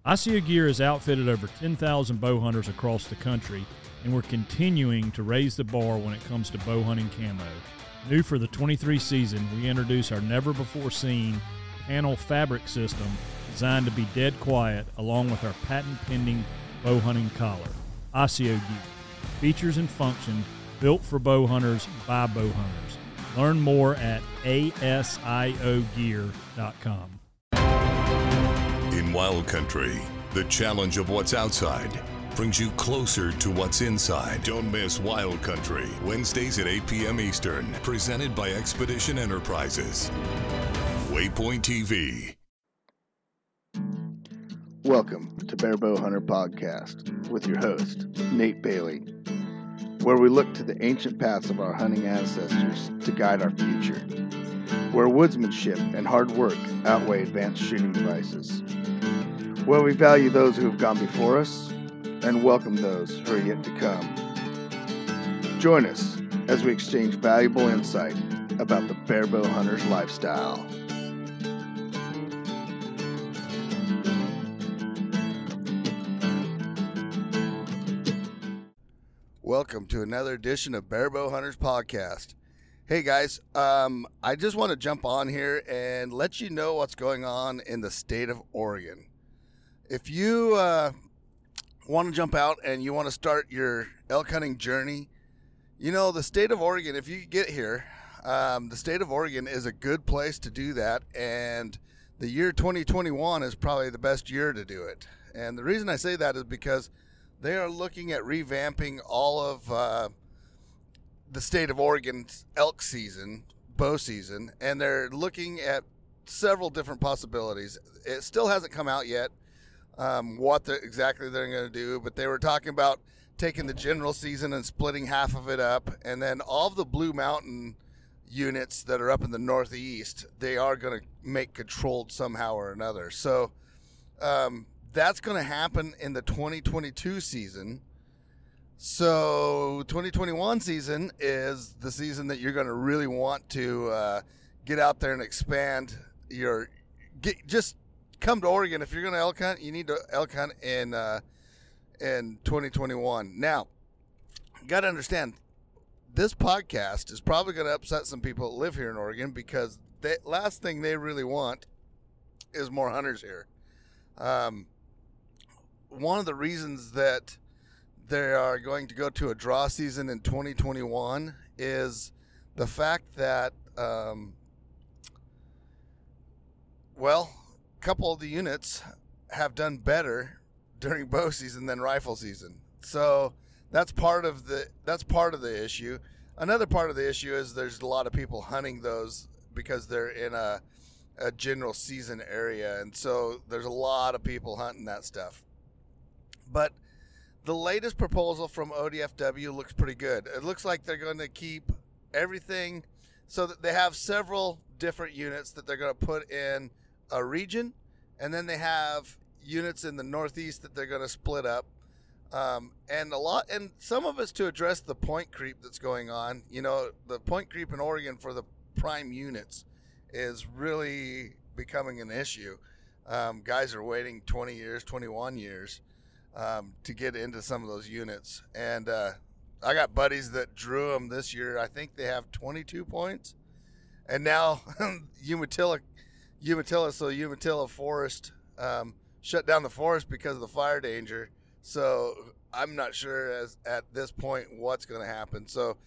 ICO Gear has outfitted over 10,000 bow hunters across the country, and we're continuing to raise the bar when it comes to bow hunting camo. New for the 23 season, we introduce our never-before-seen panel fabric system designed to be dead quiet, along with our patent-pending bow hunting collar. ICO Gear. Features and function built for bow hunters by bow hunters. Learn more at asiogear.com. In Wild Country, the challenge of what's outside brings you closer to what's inside. Don't miss Wild Country, Wednesdays at 8 p.m. Eastern, presented by Expedition Enterprises. Waypoint TV. Welcome to Bear Bow Hunter Podcast with your host, Nate Bailey, where we look to the ancient paths of our hunting ancestors to guide our future, where woodsmanship and hard work outweigh advanced shooting devices, where we value those who have gone before us and welcome those who are yet to come. Join us as we exchange valuable insight about the Bear Bow Hunter's lifestyle. Welcome to another edition of Bear Bow Hunters Podcast. Hey guys, I just want to jump on here and let you know what's going on in the state of Oregon. If you want to jump out and you want to start your elk hunting journey, you know, the state of Oregon, if you get here, the state of Oregon is a good place to do that, and the year 2021 is probably the best year to do it. And the reason I say that is because they are looking at revamping all of the state of Oregon's elk season, bow season, and they're looking at several different possibilities. It still hasn't come out yet what exactly they're going to do, but they were talking about taking the general season and splitting half of it up, and then all of the Blue Mountain units that are up in the Northeast, they are going to make controlled somehow or another. So that's going to happen in the 2022 season. So 2021 season is the season that you're going to really want to get out there and expand your just come to Oregon. If you're going to elk hunt, you need to elk hunt in 2021. Now, you got to understand, this podcast is probably going to upset some people that live here in Oregon, because the last thing they really want is more hunters here. One of the reasons that they are going to go to a draw season in 2021 is the fact that, a couple of the units have done better during bow season than rifle season. So that's part of the issue. Another part of the issue is there's a lot of people hunting those because they're in a general season area, and so there's a lot of people hunting that stuff. But the latest proposal from ODFW looks pretty good. It looks like they're going to keep everything so that they have several different units that they're going to put in a region, and then they have units in the Northeast that they're going to split up. And some of it's to address the point creep that's going on. You know, the point creep in Oregon for the prime units is really becoming an issue. Guys are waiting 20 years, 21 years. To get into some of those units. And I got buddies that drew them this year. I think they have 22 points. And now Umatilla Forest shut down the forest because of the fire danger. So I'm not sure at this point what's going to happen. So,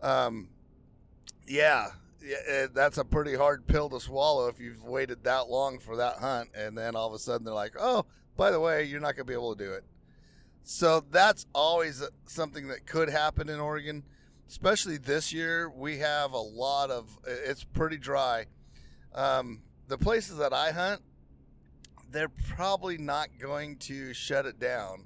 that's a pretty hard pill to swallow if you've waited that long for that hunt. And then all of a sudden they're like, oh, by the way, you're not going to be able to do it. So that's always something that could happen in Oregon, especially this year. We have it's pretty dry. The places that I hunt, they're probably not going to shut it down.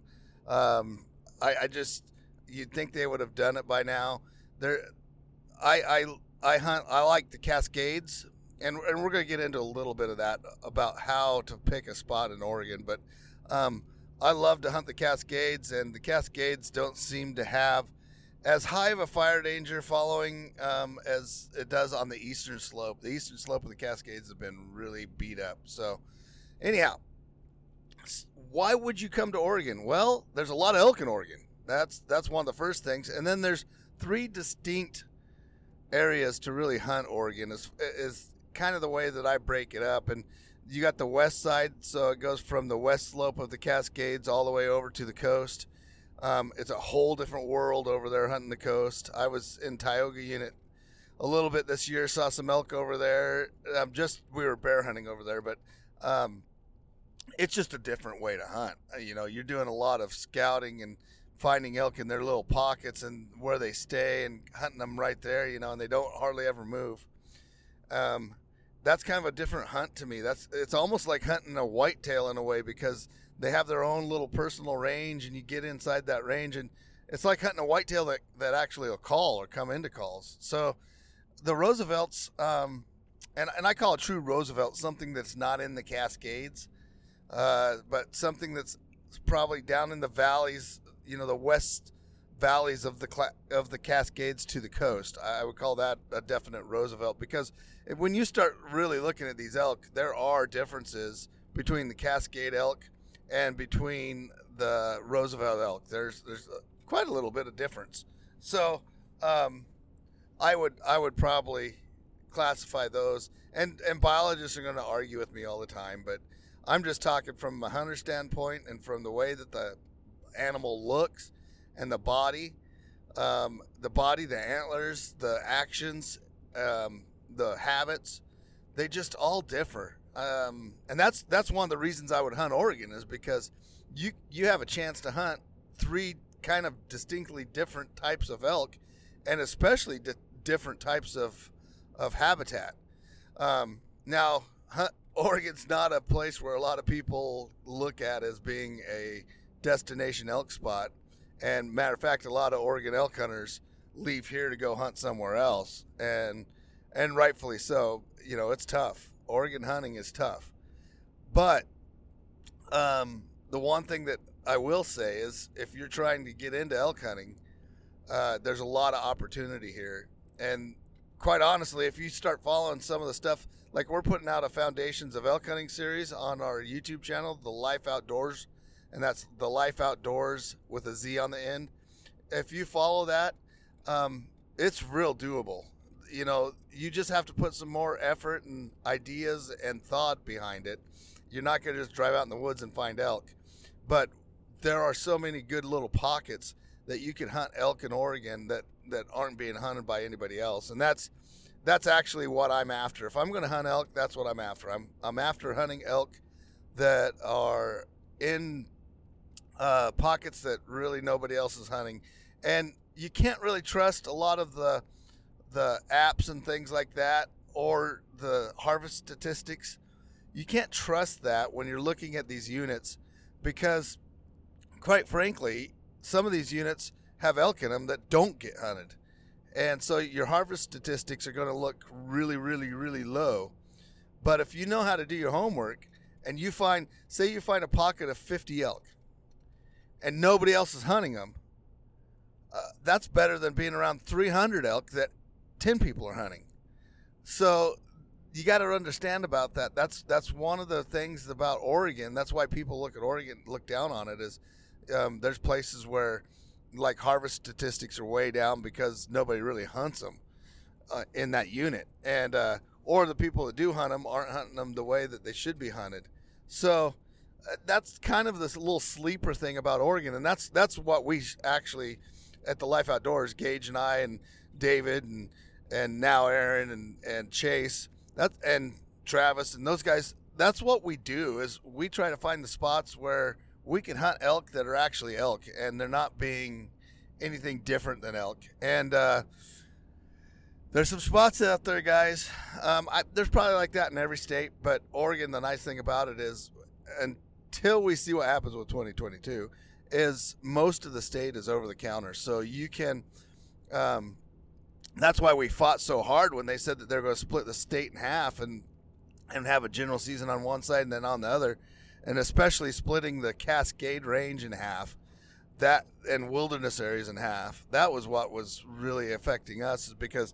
You'd think they would have done it by now. I like the Cascades, and we're going to get into a little bit of that about how to pick a spot in Oregon, but I love to hunt the Cascades, and the Cascades don't seem to have as high of a fire danger following as it does on the eastern slope. The eastern slope of the Cascades have been really beat up. So anyhow, why would you come to Oregon? Well, there's a lot of elk in Oregon. That's one of the first things. And then there's 3 distinct areas to really hunt Oregon is kind of the way that I break it up. And you got the west side, so it goes from the west slope of the Cascades all the way over to the coast. It's a whole different world over there hunting the coast. I was in Tioga Unit a little bit this year, saw some elk over there. We were bear hunting over there, but it's just a different way to hunt. You know, you're doing a lot of scouting and finding elk in their little pockets and where they stay and hunting them right there, you know, and they don't hardly ever move. That's kind of a different hunt to me. It's almost like hunting a whitetail in a way, because they have their own little personal range, and you get inside that range, and it's like hunting a whitetail that actually will call or come into calls. So the Roosevelts, and I call a true Roosevelt something that's not in the Cascades, but something that's probably down in the valleys, you know, the west valleys of the Cascades to the coast. I would call that a definite Roosevelt, because when you start really looking at these elk, there are differences between the Cascade elk and between the Roosevelt elk. There's quite a little bit of difference. So I would probably classify those, and biologists are going to argue with me all the time, but I'm just talking from a hunter standpoint and from the way that the animal looks and the body, the antlers, the actions, the habits, they just all differ. And that's one of the reasons I would hunt Oregon, is because you have a chance to hunt 3 kind of distinctly different types of elk, and especially different types of habitat. Now, Oregon's not a place where a lot of people look at as being a destination elk spot. And matter of fact, a lot of Oregon elk hunters leave here to go hunt somewhere else, and rightfully so. You know, it's tough. Oregon hunting is tough. But the one thing that I will say is, if you're trying to get into elk hunting, there's a lot of opportunity here. And quite honestly, if you start following some of the stuff, like we're putting out a Foundations of Elk Hunting series on our YouTube channel, The Life Outdoors, and that's The Life Outdoors with a Z on the end. If you follow that, it's real doable. You know, you just have to put some more effort and ideas and thought behind it. You're not going to just drive out in the woods and find elk. But there are so many good little pockets that you can hunt elk in Oregon that aren't being hunted by anybody else. And that's actually what I'm after. If I'm going to hunt elk, that's what I'm after. I'm after hunting elk that are in pockets that really nobody else is hunting. And you can't really trust a lot of the apps and things like that, or the harvest statistics. You can't trust that when you're looking at these units, because quite frankly, some of these units have elk in them that don't get hunted. And so your harvest statistics are going to look really, really, really low. But if you know how to do your homework, and you find a pocket of 50 elk and nobody else is hunting them, that's better than being around 300 elk that 10 people are hunting. So you got to understand about that. That's one of the things about Oregon. That's why people look at Oregon, look down on it, is there's places where like harvest statistics are way down because nobody really hunts them in that unit, and or the people that do hunt them aren't hunting them the way that they should be hunted. So that's kind of this little sleeper thing about Oregon, and that's what we actually at the Life Outdoors, Gage and I and David and now Aaron and Chase, and Travis and those guys, that's what we do, is we try to find the spots where we can hunt elk that are actually elk, and they're not being anything different than elk. And there's some spots out there, guys. There's probably like that in every state, but Oregon, the nice thing about it is, until we see what happens with 2022, is most of the state is over the counter. So you can, that's why we fought so hard when they said that they're going to split the state in half and have a general season on one side and then on the other, and especially splitting the Cascade Range in half, that and wilderness areas in half. That was what was really affecting us, is because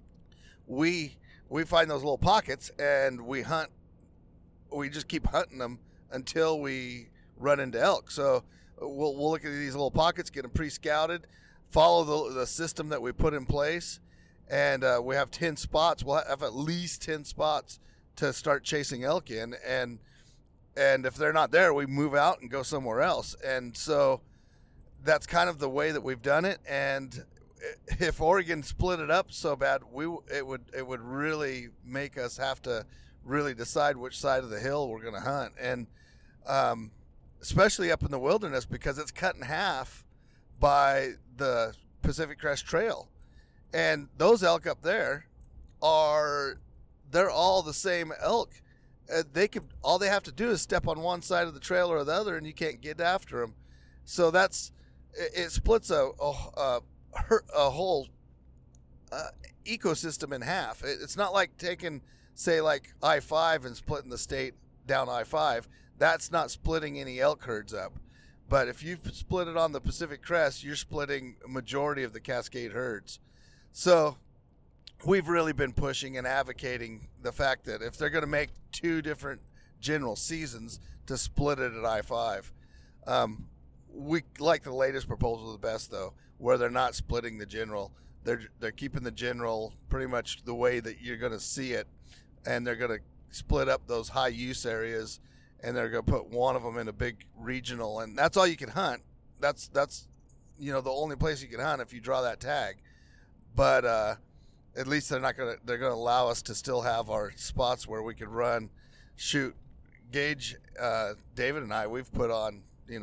we find those little pockets and we just keep hunting them until we run into elk. So we'll look at these little pockets, get them pre-scouted, follow the system that we put in place, and we have 10 spots. We'll have at least 10 spots to start chasing elk in, and if they're not there, we move out and go somewhere else. And so that's kind of the way that we've done it. And if Oregon split it up so bad, it would really make us have to really decide which side of the hill we're going to hunt, and especially up in the wilderness, because it's cut in half by the Pacific Crest Trail, and those elk up there they're all the same elk. All they have to do is step on one side of the trail or the other, and you can't get after them. So it splits a whole ecosystem in half. It's not like taking, say, like I-5 and splitting the state down I-5. That's not splitting any elk herds up. But if you split it on the Pacific Crest, you're splitting a majority of the Cascade herds. So we've really been pushing and advocating the fact that if they're going to make two different general seasons, to split it at I-5. We like the latest proposal the best, though, where they're not splitting the general. They're keeping the general pretty much the way that you're going to see it, and they're going to split up those high use areas, and they're going to put one of them in a big regional, and that's all you can hunt. That's the only place you can hunt if you draw that tag. But at least they're going to allow us to still have our spots where we could run, shoot. Gage, David and I, we've put on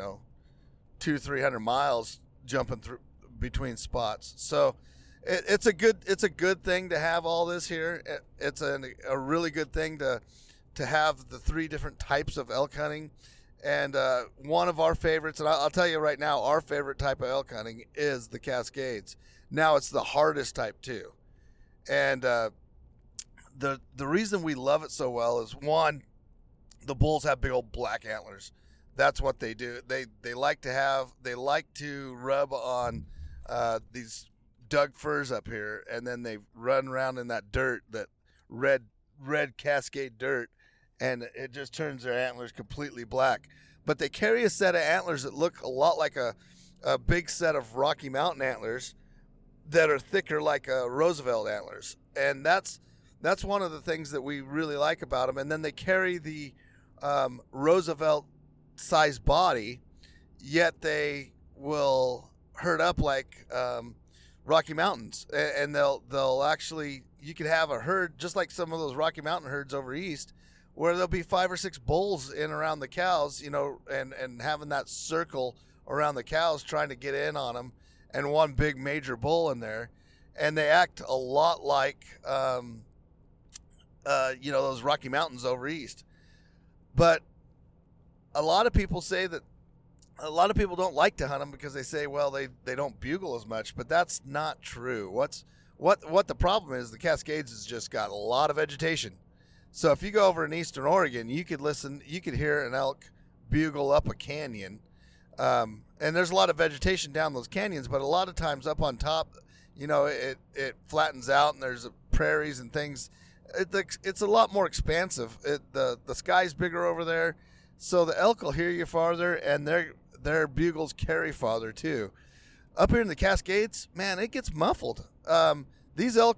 200-300 miles jumping through between spots. So it's a good thing to have all this here. It's a really good thing to have the three different types of elk hunting. And one of our favorites, and I'll tell you right now, our favorite type of elk hunting is the Cascades. Now it's the hardest type too. And the reason we love it so well is, one, the bulls have big old black antlers. That's what they do. They like to rub on these Doug firs up here, and then they run around in that dirt, that red Cascade dirt, and it just turns their antlers completely black. But they carry a set of antlers that look a lot like a big set of Rocky Mountain antlers that are thicker, like Roosevelt antlers, and that's one of the things that we really like about them. And then they carry the Roosevelt size body, yet they will herd up like Rocky Mountains, and they'll actually, you could have a herd just like some of those Rocky Mountain herds over east, where there'll be 5 or 6 bulls in around the cows, and having that circle around the cows trying to get in on them, and one big major bull in there, and they act a lot like those Rocky Mountains over east. But a lot of people say that a lot of people don't like to hunt them because they say, well, they don't bugle as much, but that's not true. What the problem is, the Cascades has just got a lot of vegetation. So if you go over in eastern Oregon, you could hear an elk bugle up a canyon. And there's a lot of vegetation down those canyons, but a lot of times up on top, it flattens out and there's prairies and things. It's a lot more expansive. The sky's bigger over there, so the elk will hear you farther, and their bugles carry farther too. Up here in the Cascades, man, it gets muffled. These elk,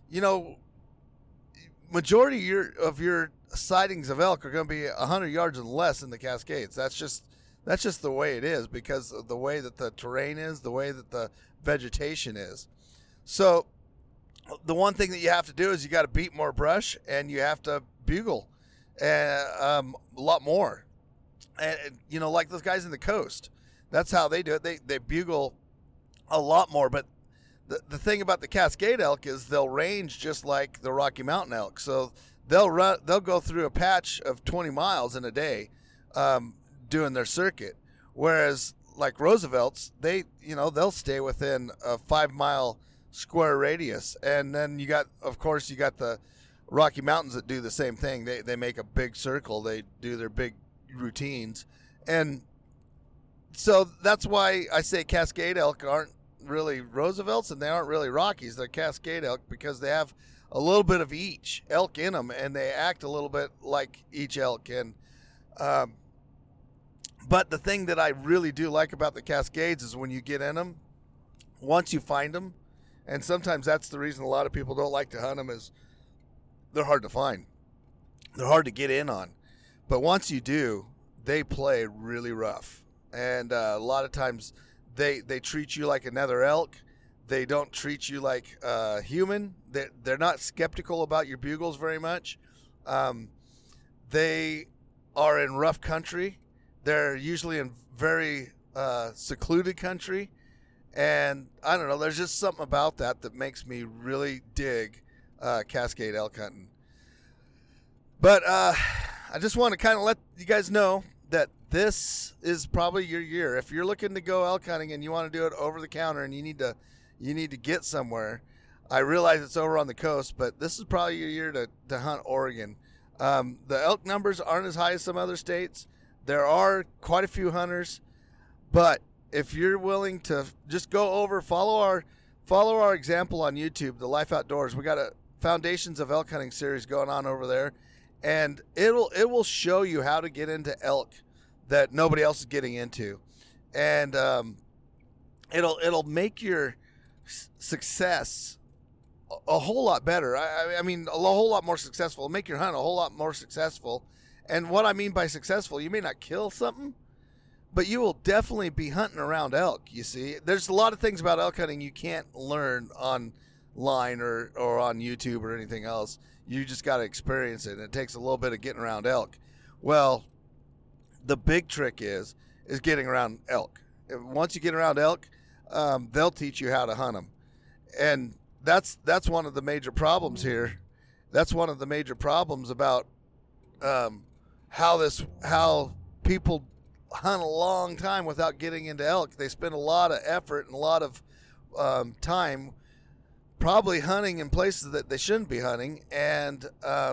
majority of your sightings of elk are going to be 100 yards and less in the Cascades. That's just the way it is, because of the way that the terrain is, the way that the vegetation is. So the one thing that you have to do is you got to beat more brush, and you have to bugle a lot more. And like those guys in the coast, that's how they do it. They bugle a lot more. But the thing about the Cascade elk is they'll range just like the Rocky Mountain elk. So they'll go through a patch of 20 miles in a day, doing their circuit. Whereas like Roosevelt's, they'll stay within a 5-mile square radius. And then you got the Rocky Mountains that do the same thing. They make a big circle. They do their big routines. And so that's why I say Cascade elk aren't really Roosevelt's, and they aren't really Rockies. They're Cascade elk because they have a little bit of each elk in them, and they act a little bit like each elk. And But the thing that I really do like about the Cascades is when you get in them, once you find them, and sometimes that's the reason a lot of people don't like to hunt them, is they're hard to find. They're hard to get in on. But once you do, they play really rough. And a lot of times they treat you like another elk. They don't treat you like human. They're not skeptical about your bugles very much. They are in rough country. They're usually in very secluded country. And I don't know, there's just something about that makes me really dig Cascade elk hunting. But I just want to kind of let you guys know that this is probably your year. If you're looking to go elk hunting and you want to do it over the counter and you need to get somewhere, I realize it's over on the coast, but this is probably your year to hunt Oregon. The elk numbers aren't as high as some other states. There are quite a few hunters, but if you're willing to just go over, follow our example on YouTube, the Life Outdoors. We got a Foundations of Elk Hunting series going on over there, and it will show you how to get into elk that nobody else is getting into, and it'll make your success a whole lot better. I mean, a whole lot more successful. It'll make your hunt a whole lot more successful. And what I mean by successful, you may not kill something, but you will definitely be hunting around elk, you see. There's a lot of things about elk hunting you can't learn online or on YouTube or anything else. You just got to experience it, and it takes a little bit of getting around elk. Well, the big trick is getting around elk. Once you get around elk, they'll teach you how to hunt them. And that's one of the major problems here. That's one of the major problems about how people hunt a long time without getting into elk. They spend a lot of effort and a lot of time probably hunting in places that they shouldn't be hunting, and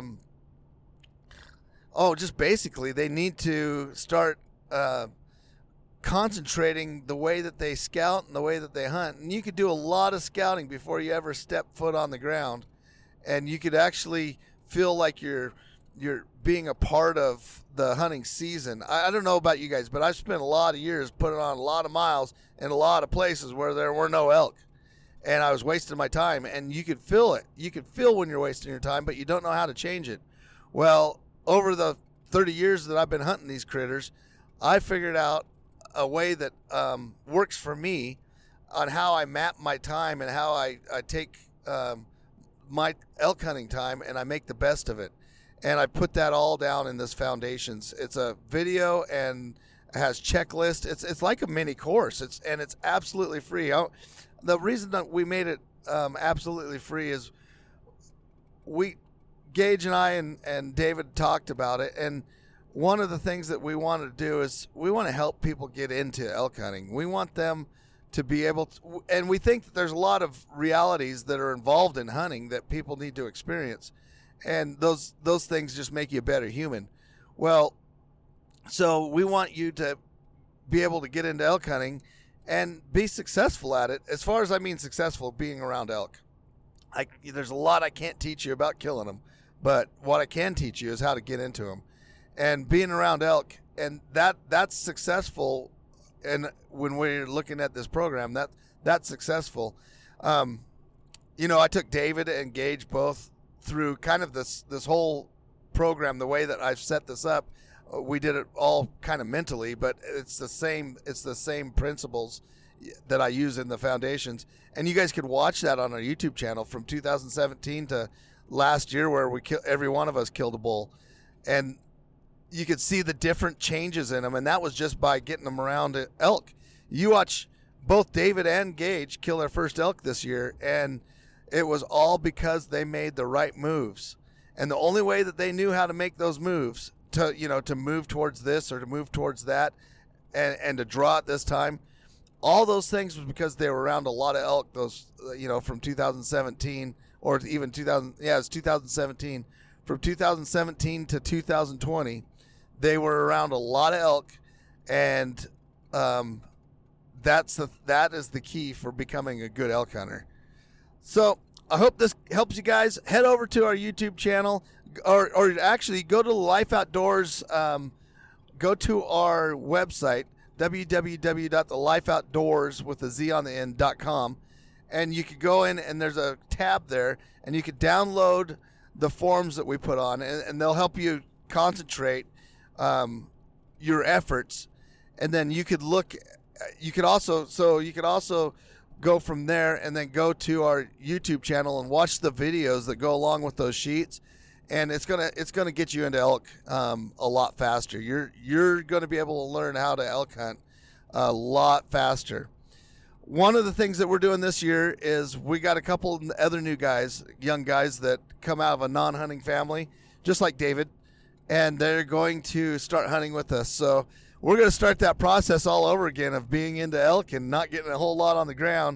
just basically they need to start concentrating the way that they scout and the way that they hunt. And you could do a lot of scouting before you ever step foot on the ground, and you could actually feel like you're being a part of the hunting season. I don't know about you guys, but I've spent a lot of years putting on a lot of miles in a lot of places where there were no elk, and I was wasting my time, and you could feel it. You could feel when you're wasting your time, but you don't know how to change it. Well, over the 30 years that I've been hunting these critters, I figured out a way that works for me on how I map my time and how I take my elk hunting time and I make the best of it. And I put that all down in this Foundations. It's a video and it has checklist. It's like a mini course. It's absolutely free. The reason that we made it absolutely free is Gage and I and David talked about it, and one of the things that we want to do is we want to help people get into elk hunting. We want them to be able to, and we think that there's a lot of realities that are involved in hunting that people need to experience. And those things just make you a better human. Well, so we want you to be able to get into elk hunting and be successful at it. As far as I mean successful, being around elk. There's a lot I can't teach you about killing them, but what I can teach you is how to get into them. And being around elk, and that's successful. And when we're looking at this program, that's successful. I took David and Gage both through kind of this whole program. The way that I've set this up, we did it all kind of mentally, but it's the same principles that I use in the Foundations. And you guys could watch that on our YouTube channel from 2017 to last year, where every one of us killed a bull, and you could see the different changes in them. And that was just by getting them around elk. You watch both David and Gage kill their first elk this year, and it was all because they made the right moves. And the only way that they knew how to make those moves to move towards this or to move towards that and to draw it this time, all those things was because they were around a lot of elk from 2017 or even 2017. From 2017 to 2020, they were around a lot of elk, and that is the key for becoming a good elk hunter. So I hope this helps you guys. Head over to our YouTube channel, or actually go to the Life Outdoors go to our website, www.thelifeoutdoors.com, and you could go in and there's a tab there, and you could download the forms that we put on, and they'll help you concentrate your efforts. And then you could also go from there and then go to our YouTube channel and watch the videos that go along with those sheets. And it's gonna get you into elk a lot faster. You're gonna be able to learn how to elk hunt a lot faster. One of the things that we're doing this year is we got a couple other new guys, young guys that come out of a non-hunting family, just like David, and they're going to start hunting with us. So we're going to start that process all over again of being into elk and not getting a whole lot on the ground.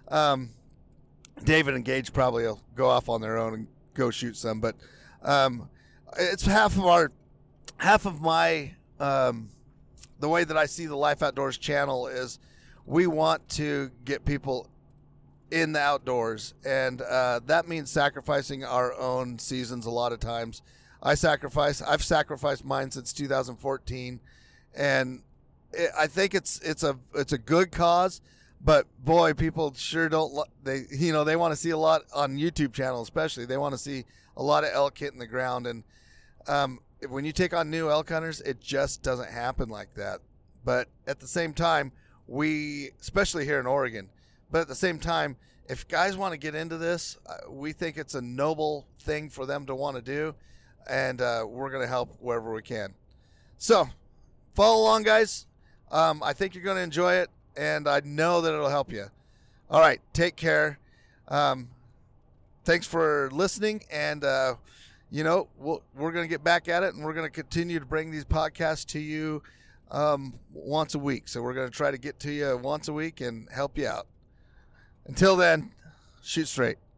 David and Gage probably will go off on their own and go shoot some, but it's half of my the way that I see the Life Outdoors channel is we want to get people in the outdoors, and that means sacrificing our own seasons a lot of times. I've sacrificed mine since 2014, and I think it's a good cause, but boy, people sure don't. They want to see a lot on YouTube channel, especially. They want to see a lot of elk hitting the ground, and when you take on new elk hunters, it just doesn't happen like that. But at the same time, especially here in Oregon, but at the same time, if guys want to get into this, we think it's a noble thing for them to want to do, and we're going to help wherever we can. So follow along, guys. I think you're going to enjoy it, and I know that it'll help you. All right, take care. Thanks for listening, and we're going to get back at it, and we're going to continue to bring these podcasts to you once a week. So we're going to try to get to you once a week and help you out. Until then, shoot straight.